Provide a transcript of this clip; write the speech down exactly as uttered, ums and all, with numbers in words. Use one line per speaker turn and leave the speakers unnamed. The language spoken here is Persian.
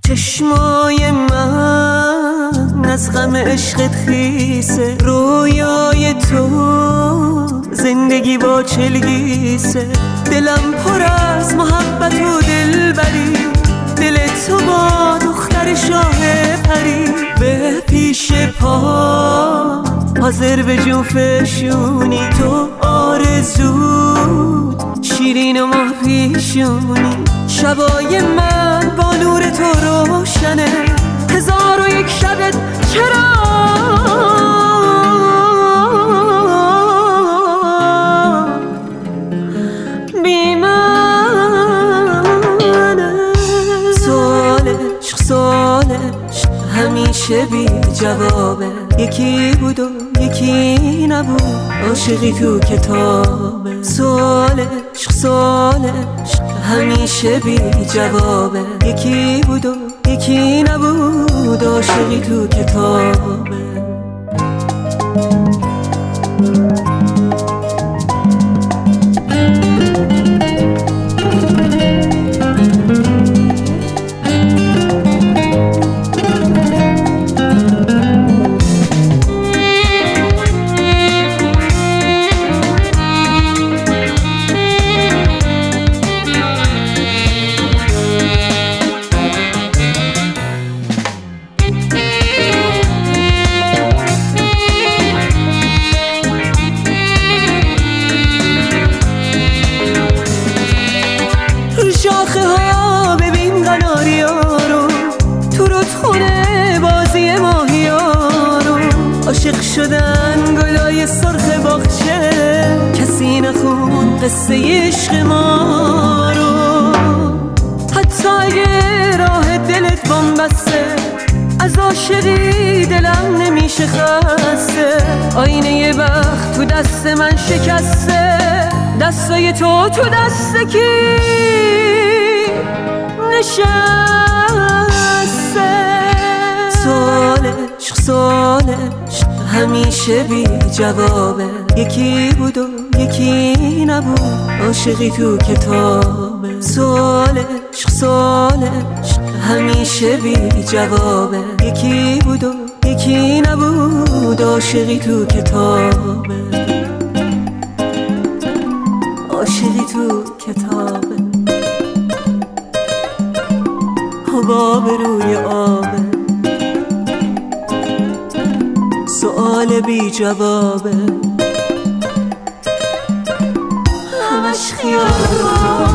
چشمای من از غم عشقت خیسه، رویای تو زندگی با چلگیسه، دلم پر از محبت و دلبری، دل تو با دختر شاه پری، به پیش پا حاضر به جون فشونی، تو آرزو شیرین و ماه پیشونی، شبای من با نور تو روشنه، هزار و یک شبت چرا بی منه؟ سوالش سوالش همیشه بی جوابه، یکی بود و یکی نبود، عاشقی تو کتابه. سوالش سوالش همیشه بی جوابه، یکی بود و یکی نبود، عاشقی تو کتابه. شاخه ها ببین قناریا رو، تو رودخونه بازی ماهیا رو، عاشق شدن گلای سرخ باغچه، کسی نخون قصه عشق ما رو. حتی اگه راه دلت بنبسته، از عاشقی دلم نمیشه خسته، آینه بخت تو دست من شکسته، دستای تو تو دست کی نشسته؟ سوالش سوالش همیشه بی جوابه، یکی بود و یکی نبود، عاشقی تو کتابه. سوالش سوالش همیشه بی جوابه، یکی بود و یکی نبود، عاشقی تو کتابه، عاشقی تو کتابه، حباب روی آبه، سؤال بی جوابه، همش خیال.